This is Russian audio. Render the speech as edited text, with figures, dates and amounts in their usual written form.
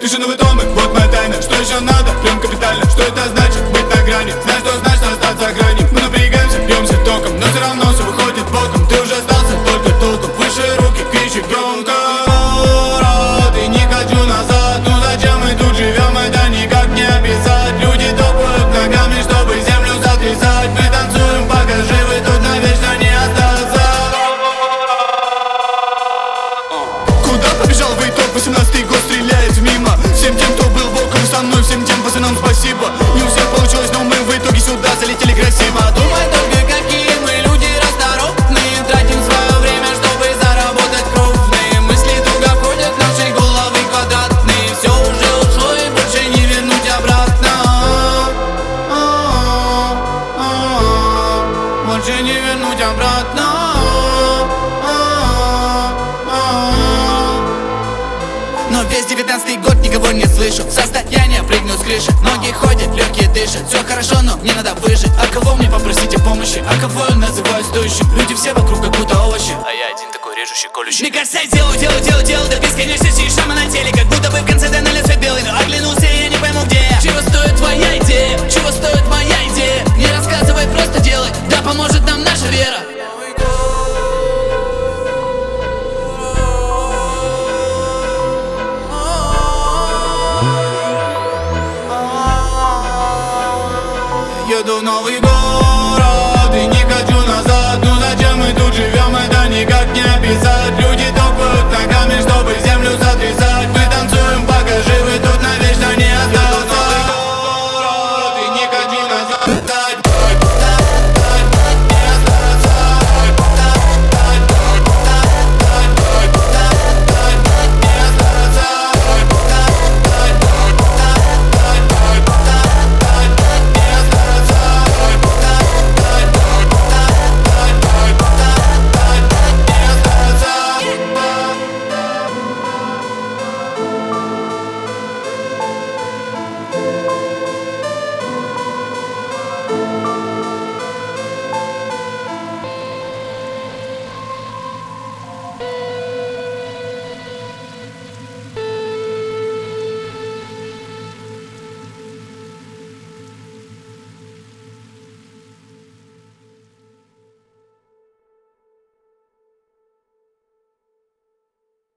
Пишу новый томик, вот моя тайна. Что еще надо? Прям капитально. Что это значит? Быть на грани. Знаешь, что значит остаться за грани. Мы напрягаемся, бьемся током, но все равно все выходит боком. Ты уже остался только толком. Выше руки, кричи громко. И не хочу назад. Ну зачем мы тут живем? Это никак не описать. Люди топают ногами, чтобы землю сотрясать. Мы танцуем, пока живы, тут навечно не остаться. Куда побежал в итог? 18-й год стреляет мимо. Всем тем, кто был боком со мной, всем тем пацанам спасибо. Не у всех получилось, но мы в итоге сюда залетели красиво. Думай только, какие мы люди расторопные. Тратим свое время, чтобы заработать крупные. Мысли туго ходят, наши головы квадратные. Все уже ушло и больше не вернуть обратно. Больше не вернуть обратно. Но весь 19-й год никого не слышу. Состояние прыгну с крыши. Ноги ходят, легкие дышат. Все хорошо, но мне надо выжить. А кого мне попросить о помощи? А кого я называю стоящим? Люди все вокруг как будто овощи, а я один такой режущий, колющий. Мне кажется, я делаю до бесконечности. Шама на теле, как будто бы в конце тоннеля свет белый. Но оглянулся, и я не пойму, где я. Чего стоит твоя идея? Чего стоит моя идея? Не рассказывай, просто делай. Да поможет нам наша вера. Еду в новый город и не хочу назад. Ну зачем мы тут живем, это никак не описать.